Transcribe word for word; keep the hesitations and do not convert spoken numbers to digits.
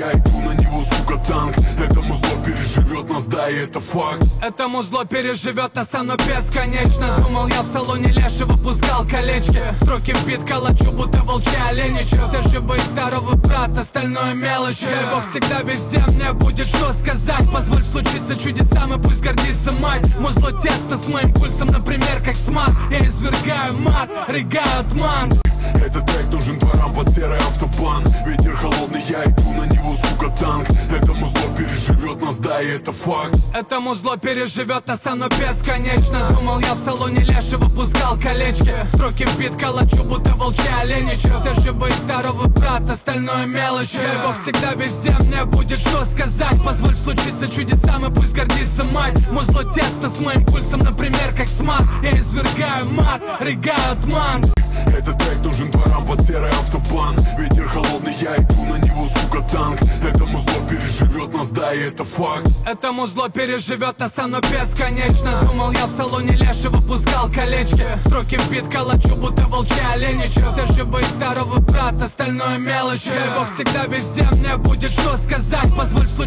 я иду на него, сука, танк. Этому зло переживет нас, да, и это факт. Этому зло переживет нас, оно бесконечно. Думал я в салоне Леши, выпускал колечки. Строки в бит калачу, будто волчьи оленичи. Все живые, здоровый брат, остальное мелочи. Бог всегда везде, мне будет что сказать. Позволь случиться чудесам, и пусть гордится мать. Музло тесно с моим пульсом, например, как смарт. Я извергаю мат, рыгаю от мант. Этот трек нужен дворам под серый автобан. Ветер холодный, я иду на него, сука, танк. Этому зло переживет нас, да, и это факт. Этому зло переживет нас, оно бесконечно. Думал я в салоне Леши, выпускал колечки. Строки в бит калачу, будто волчьи оленичи. Все живые, здоровый брат, остальное мелочи. Бог всегда везде, мне будет что сказать. Позволь случиться чудесам, и пусть гордится мать. Музло тесно с моим пульсом, например, как смарт. Я извергаю мат, рыгаю от мант. Этот трек нужен дворам под серый автобан. Ветер холодный, я иду на него, сука, танк. Этому зло переживет нас, да, и это факт. Этому зло переживет нас, оно бесконечно. Думал я в салоне Леши, выпускал колечки. Строки в бит калачу, будто волчьи оленичи. Все живые, здоровый брат, остальное мелочи. Бог всегда везде, мне будет что сказать. Позволь случиться